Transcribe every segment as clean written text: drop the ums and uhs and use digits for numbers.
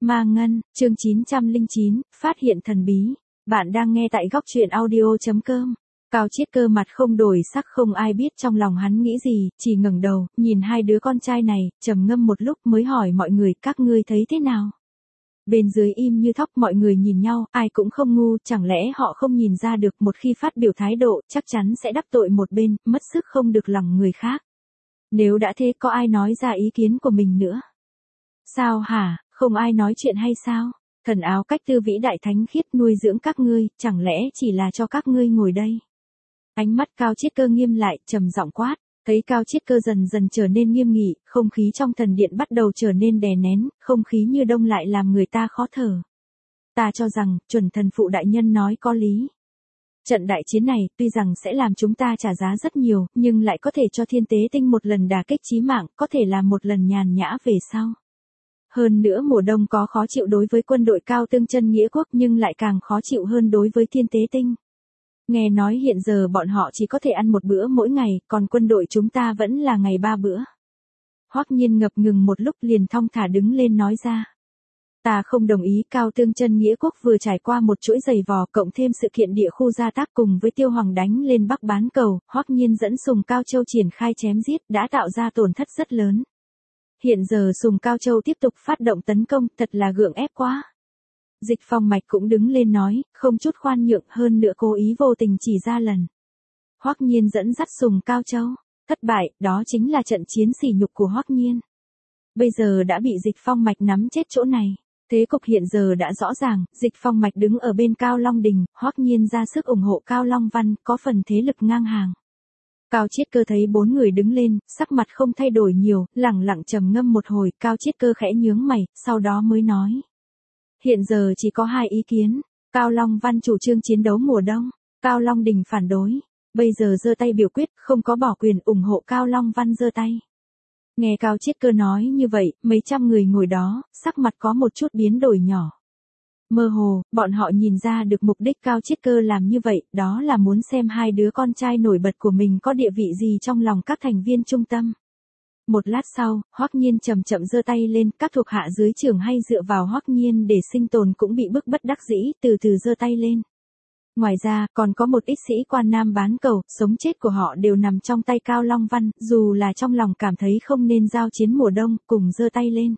Ma Ngân, chương 909, phát hiện thần bí. Bạn đang nghe tại góc truyện audio.com. Cao Chiết Cơ mặt không đổi sắc, không ai biết trong lòng hắn nghĩ gì, chỉ ngẩng đầu, nhìn hai đứa con trai này, trầm ngâm một lúc mới hỏi mọi người, các ngươi thấy thế nào? Bên dưới im như thóc, mọi người nhìn nhau, ai cũng không ngu, chẳng lẽ họ không nhìn ra được một khi phát biểu thái độ, chắc chắn sẽ đắc tội một bên, mất sức không được lòng người khác. Nếu đã thế có ai nói ra ý kiến của mình nữa? Sao hả, không ai nói chuyện hay sao? Thần áo cách tư vĩ đại thánh khiết nuôi dưỡng các ngươi, chẳng lẽ chỉ là cho các ngươi ngồi đây? Ánh mắt Cao Chiết Cơ nghiêm lại, trầm giọng quát. Thấy Cao Chiết Cơ dần dần trở nên nghiêm nghị, không khí trong thần điện bắt đầu trở nên đè nén, không khí như đông lại làm người ta khó thở. Ta cho rằng, chuẩn thần phụ đại nhân nói có lý. Trận đại chiến này, tuy rằng sẽ làm chúng ta trả giá rất nhiều, nhưng lại có thể cho Thiên Tế Tinh một lần đả kích chí mạng, có thể là một lần nhàn nhã về sau. Hơn nữa mùa đông có khó chịu đối với quân đội Cao Tương Chân Nghĩa Quốc nhưng lại càng khó chịu hơn đối với Thiên Tế Tinh. Nghe nói hiện giờ bọn họ chỉ có thể ăn một bữa mỗi ngày, còn quân đội chúng ta vẫn là ngày 3 bữa. Hoắc Nhiên ngập ngừng một lúc liền thong thả đứng lên nói ra. Ta không đồng ý. Cao Tương Chân Nghĩa Quốc vừa trải qua một chuỗi giày vò, cộng thêm sự kiện địa khu gia tác cùng với Tiêu Hoàng đánh lên Bắc Bán Cầu, Hoắc Nhiên dẫn Sùng Cao Châu triển khai chém giết đã tạo ra tổn thất rất lớn. Hiện giờ Sùng Cao Châu tiếp tục phát động tấn công, thật là gượng ép quá. Dịch Phong Mạch cũng đứng lên nói, không chút khoan nhượng, hơn nữa cố ý vô tình chỉ ra lần. Hoắc Nhiên dẫn dắt Sùng Cao Châu, thất bại, đó chính là trận chiến sỉ nhục của Hoắc Nhiên. Bây giờ đã bị Dịch Phong Mạch nắm chết chỗ này. Thế cục hiện giờ đã rõ ràng, Dịch Phong Mạch đứng ở bên Cao Long Đình, Hoắc Nhiên ra sức ủng hộ Cao Long Văn, có phần thế lực ngang hàng. Cao Chiết Cơ thấy bốn người đứng lên, sắc mặt không thay đổi nhiều, lẳng lặng trầm ngâm một hồi, Cao Chiết Cơ khẽ nhướng mày, sau đó mới nói. Hiện giờ chỉ có hai ý kiến, Cao Long Văn chủ trương chiến đấu mùa đông, Cao Long Đình phản đối, bây giờ giơ tay biểu quyết, không có bỏ quyền ủng hộ Cao Long Văn giơ tay. Nghe Cao Chiết Cơ nói như vậy, mấy trăm người ngồi đó, sắc mặt có một chút biến đổi nhỏ. Mơ hồ, bọn họ nhìn ra được mục đích Cao Chiết Cơ làm như vậy, đó là muốn xem hai đứa con trai nổi bật của mình có địa vị gì trong lòng các thành viên trung tâm. Một lát sau, Hoắc Nhiên chậm chậm giơ tay lên, các thuộc hạ dưới trưởng hay dựa vào Hoắc Nhiên để sinh tồn cũng bị bức bất đắc dĩ, từ từ giơ tay lên. Ngoài ra, còn có một ít sĩ quan Nam Bán Cầu, sống chết của họ đều nằm trong tay Cao Long Văn, dù là trong lòng cảm thấy không nên giao chiến mùa đông, cùng giơ tay lên.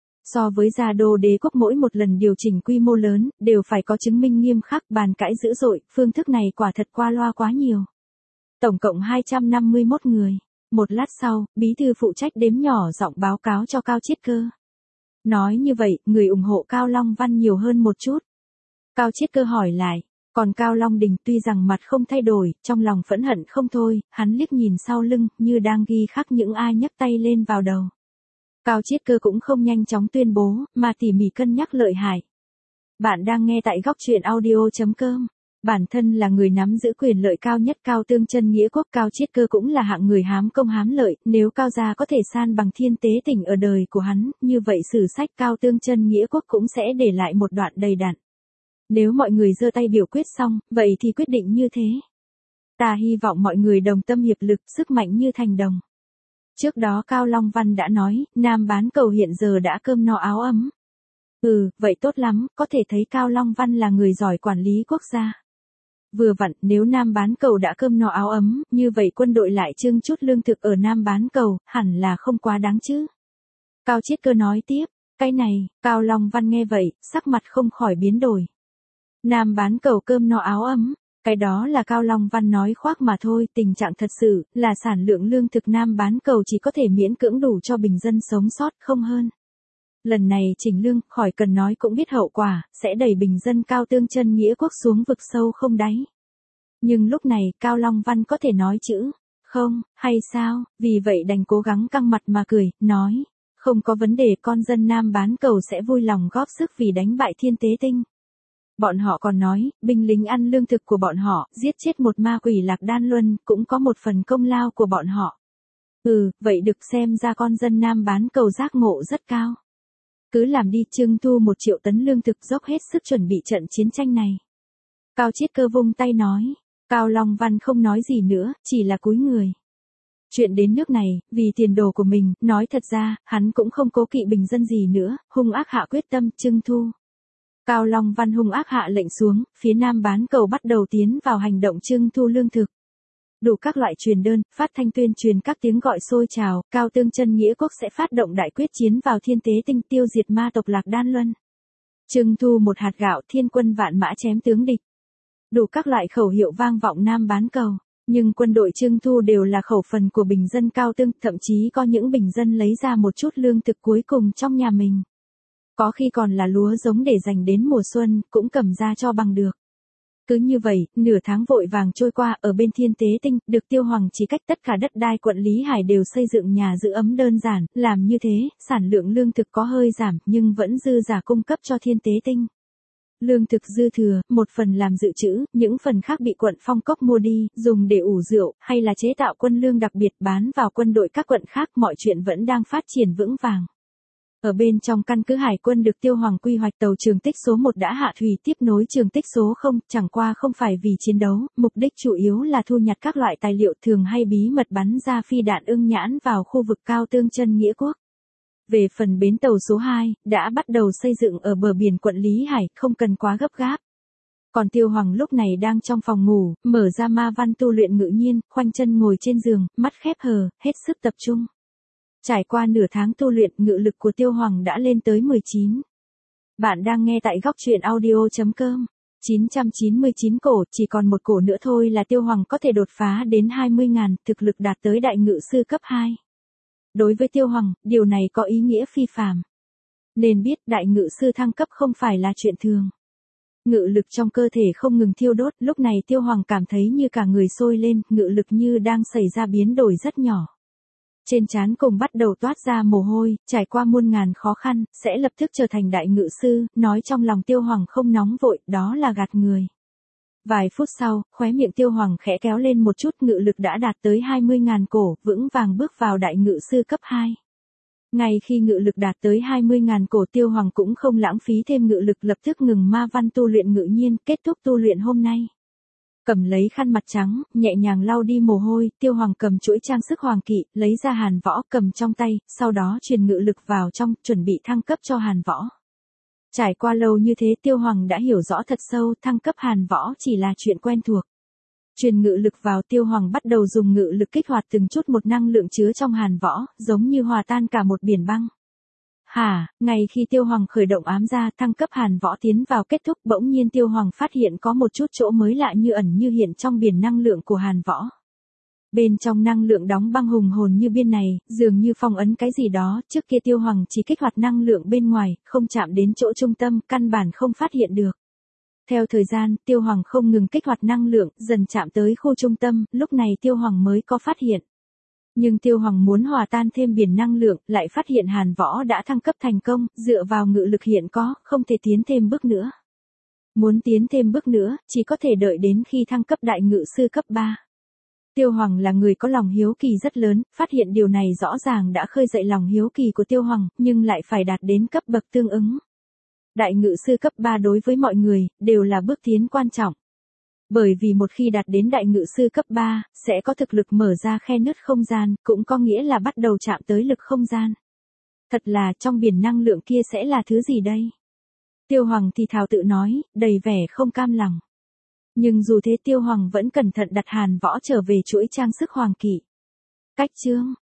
So với Gia Đô Đế Quốc mỗi một lần điều chỉnh quy mô lớn, đều phải có chứng minh nghiêm khắc, bàn cãi dữ dội, phương thức này quả thật qua loa quá nhiều. Tổng cộng 251 người. Một lát sau, bí thư phụ trách đếm nhỏ giọng báo cáo cho Cao Chiết Cơ. Nói như vậy, người ủng hộ Cao Long Văn nhiều hơn một chút. Cao Chiết Cơ hỏi lại, còn Cao Long Đình tuy rằng mặt không thay đổi, trong lòng phẫn hận không thôi, hắn liếc nhìn sau lưng, như đang ghi khắc những ai nhấc tay lên vào đầu. Cao Chiết Cơ cũng không nhanh chóng tuyên bố, mà tỉ mỉ cân nhắc lợi hại. Bạn đang nghe tại góc truyện audio.com. Bản thân là người nắm giữ quyền lợi cao nhất Cao Tương Chân Nghĩa Quốc, Cao Chiết Cơ cũng là hạng người hám công hám lợi, nếu Cao gia có thể san bằng Thiên Tế Tỉnh ở đời của hắn, như vậy sử sách Cao Tương Chân Nghĩa Quốc cũng sẽ để lại một đoạn đầy đặn. Nếu mọi người giơ tay biểu quyết xong, vậy thì quyết định như thế. Ta hy vọng mọi người đồng tâm hiệp lực, sức mạnh như thành đồng. Trước đó Cao Long Văn đã nói, Nam Bán Cầu hiện giờ đã cơm no áo ấm. Vậy tốt lắm, có thể thấy Cao Long Văn là người giỏi quản lý quốc gia. Vừa vặn, nếu Nam Bán Cầu đã cơm no áo ấm, như vậy quân đội lại trưng chút lương thực ở Nam Bán Cầu, hẳn là không quá đáng chứ. Cao Chiết Cơ nói tiếp, cái này, Cao Long Văn nghe vậy, sắc mặt không khỏi biến đổi. Nam Bán Cầu cơm no áo ấm, cái đó là Cao Long Văn nói khoác mà thôi, tình trạng thật sự, là sản lượng lương thực Nam Bán Cầu chỉ có thể miễn cưỡng đủ cho bình dân sống sót, không hơn. Lần này chỉnh lương, khỏi cần nói cũng biết hậu quả, sẽ đẩy bình dân Cao Tương Chân Nghĩa Quốc xuống vực sâu không đáy. Nhưng lúc này, Cao Long Văn có thể nói chữ, không, hay sao, vì vậy đành cố gắng căng mặt mà cười, nói, không có vấn đề, con dân Nam Bán Cầu sẽ vui lòng góp sức vì đánh bại Thiên Tế Tinh. Bọn họ còn nói, binh lính ăn lương thực của bọn họ, giết chết một ma quỷ Lạc Đan Luân, cũng có một phần công lao của bọn họ. Vậy được xem ra con dân Nam Bán Cầu giác ngộ rất cao. Cứ làm đi, trưng thu 1 triệu tấn lương thực, dốc hết sức chuẩn bị trận chiến tranh này. Cao Chiết Cơ vung tay nói, Cao Long Văn không nói gì nữa, chỉ là cúi người. Chuyện đến nước này, vì tiền đồ của mình, nói thật ra, hắn cũng không cố kỵ bình dân gì nữa, hung ác hạ quyết tâm, Trưng Thu. Cao Long Văn hung ác hạ lệnh xuống, phía Nam bán cầu bắt đầu tiến vào hành động trưng thu lương thực. Đủ các loại truyền đơn, phát thanh tuyên truyền các tiếng gọi sôi trào, Cao Tương Chân Nghĩa Quốc sẽ phát động đại quyết chiến vào Thiên Tế Tinh tiêu diệt ma tộc Lạc Đan Luân. Trưng thu một hạt gạo, thiên quân vạn mã chém tướng địch. Đủ các loại khẩu hiệu vang vọng Nam bán cầu, nhưng quân đội Trưng thu đều là khẩu phần của bình dân Cao Tương, thậm chí có những bình dân lấy ra một chút lương thực cuối cùng trong nhà mình. Có khi còn là lúa giống để dành đến mùa xuân, cũng cầm ra cho bằng được. Cứ như vậy, nửa tháng vội vàng trôi qua, ở bên Thiên Tế Tinh, được Tiêu Hoàng chỉ cách tất cả đất đai quận Lý Hải đều xây dựng nhà giữ ấm đơn giản, làm như thế, sản lượng lương thực có hơi giảm, nhưng vẫn dư giả cung cấp cho Thiên Tế Tinh. Lương thực dư thừa, một phần làm dự trữ, những phần khác bị quận Phong Cốc mua đi, dùng để ủ rượu, hay là chế tạo quân lương đặc biệt bán vào quân đội các quận khác, mọi chuyện vẫn đang phát triển vững vàng. Ở bên trong căn cứ hải quân được Tiêu Hoàng quy hoạch, tàu Trường Tích số 1 đã hạ thủy tiếp nối Trường Tích số 0, chẳng qua không phải vì chiến đấu, mục đích chủ yếu là thu nhặt các loại tài liệu thường hay bí mật bắn ra phi đạn ưng nhãn vào khu vực Cao Tương Chân Nghĩa Quốc. Về phần bến tàu số 2, đã bắt đầu xây dựng ở bờ biển quận Lý Hải, không cần quá gấp gáp. Còn Tiêu Hoàng lúc này đang trong phòng ngủ, mở ra ma văn tu luyện ngự nhiên, khoanh chân ngồi trên giường, mắt khép hờ, hết sức tập trung. Trải qua nửa tháng tu luyện, ngự lực của Tiêu Hoàng đã lên tới 19. Bạn đang nghe tại góc truyện audio.com. 999 cổ, chỉ còn một cổ nữa thôi là Tiêu Hoàng có thể đột phá đến 20.000, thực lực đạt tới đại ngự sư cấp 2. Đối với Tiêu Hoàng, điều này có ý nghĩa phi phàm. Nên biết đại ngự sư thăng cấp không phải là chuyện thường. Ngự lực trong cơ thể không ngừng thiêu đốt, lúc này Tiêu Hoàng cảm thấy như cả người sôi lên, ngự lực như đang xảy ra biến đổi rất nhỏ. Trên trán cùng bắt đầu toát ra mồ hôi, trải qua muôn ngàn khó khăn, sẽ lập tức trở thành đại ngự sư, nói trong lòng Tiêu Hoàng không nóng vội, đó là gạt người. Vài phút sau, khóe miệng Tiêu Hoàng khẽ kéo lên một chút, ngự lực đã đạt tới 20.000 cổ, vững vàng bước vào đại ngự sư cấp 2. Ngay khi ngự lực đạt tới 20.000 cổ, Tiêu Hoàng cũng không lãng phí thêm ngự lực, lập tức ngừng ma văn tu luyện ngự nhiên, kết thúc tu luyện hôm nay. Cầm lấy khăn mặt trắng, nhẹ nhàng lau đi mồ hôi, Tiêu Hoàng cầm chuỗi trang sức hoàng kỵ, lấy ra hàn võ, cầm trong tay, sau đó truyền ngự lực vào trong, chuẩn bị thăng cấp cho hàn võ. Trải qua lâu như thế, Tiêu Hoàng đã hiểu rõ thật sâu, thăng cấp hàn võ chỉ là chuyện quen thuộc. Truyền ngự lực vào, Tiêu Hoàng bắt đầu dùng ngự lực kích hoạt từng chút một năng lượng chứa trong hàn võ, giống như hòa tan cả một biển băng. Ngay khi Tiêu Hoàng khởi động ám gia, thăng cấp hàn võ tiến vào kết thúc, bỗng nhiên Tiêu Hoàng phát hiện có một chút chỗ mới lạ như ẩn như hiện trong biển năng lượng của hàn võ. Bên trong năng lượng đóng băng hùng hồn như biên này, dường như phong ấn cái gì đó, trước kia Tiêu Hoàng chỉ kích hoạt năng lượng bên ngoài, không chạm đến chỗ trung tâm, căn bản không phát hiện được. Theo thời gian, Tiêu Hoàng không ngừng kích hoạt năng lượng, dần chạm tới khu trung tâm, lúc này Tiêu Hoàng mới có phát hiện. Nhưng Tiêu Hoàng muốn hòa tan thêm biển năng lượng, lại phát hiện hàn võ đã thăng cấp thành công, dựa vào ngự lực hiện có, không thể tiến thêm bước nữa. Muốn tiến thêm bước nữa, chỉ có thể đợi đến khi thăng cấp đại ngự sư cấp 3. Tiêu Hoàng là người có lòng hiếu kỳ rất lớn, phát hiện điều này rõ ràng đã khơi dậy lòng hiếu kỳ của Tiêu Hoàng, nhưng lại phải đạt đến cấp bậc tương ứng. Đại ngự sư cấp 3 đối với mọi người, đều là bước tiến quan trọng. Bởi vì một khi đạt đến đại ngự sư cấp 3, sẽ có thực lực mở ra khe nứt không gian, cũng có nghĩa là bắt đầu chạm tới lực không gian. Thật là trong biển năng lượng kia sẽ là thứ gì đây? Tiêu Hoàng thì thào tự nói, đầy vẻ không cam lòng. Nhưng dù thế Tiêu Hoàng vẫn cẩn thận đặt hàn võ trở về chuỗi trang sức hoàng kỵ. Cách chương